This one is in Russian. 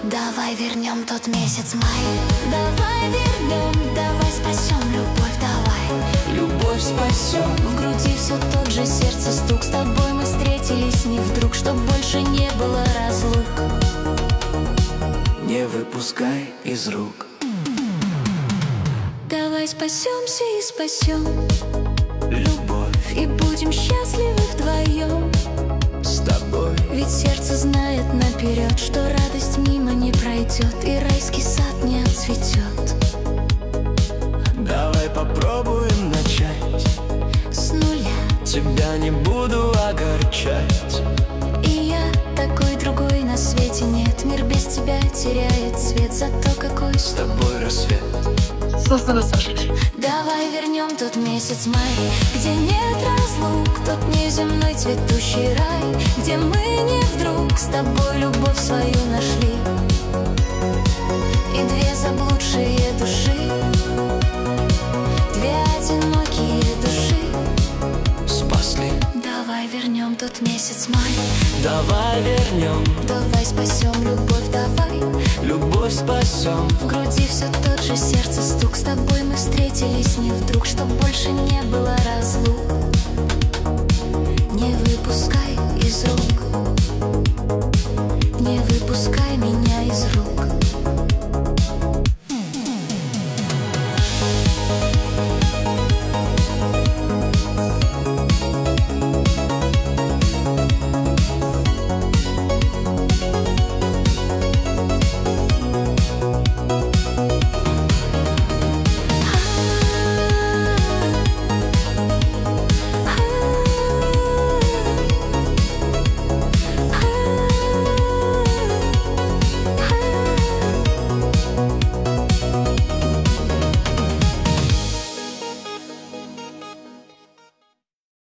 Давай вернем тот месяц май. Давай вернем, давай спасем любовь, давай. Любовь спасем. В груди все тот же сердце стук. С тобой мы встретились не вдруг, чтоб больше не было разлук. Не выпускай из рук. Давай спасемся и спасем Любовь и будем счастливы вдвоем. с тобой. Ведь сердце знает наперед, что радость мимо не пройдет и райский сад не отцветет. Давай попробуем начать. С нуля. Тебя не буду огорчать. И я такой, другой на свете нет. Мир без тебя теряет цвет, зато какой С тобой рассвет. Создано Сашей. Давай вернем тот месяц май, где нет разлук, тот неземной цветущий рай, где мы не вдруг с тобой любовь свою нашли. И две заблудшие души, две одинокие души Спасли. Давай вернем тот месяц май. Давай вернем. Давай спасем любовь, давай. Любовь спасем. В груди все тот же сердце стук. С тобой мы встретились не вдруг, чтоб больше не было разлук. Не выпускай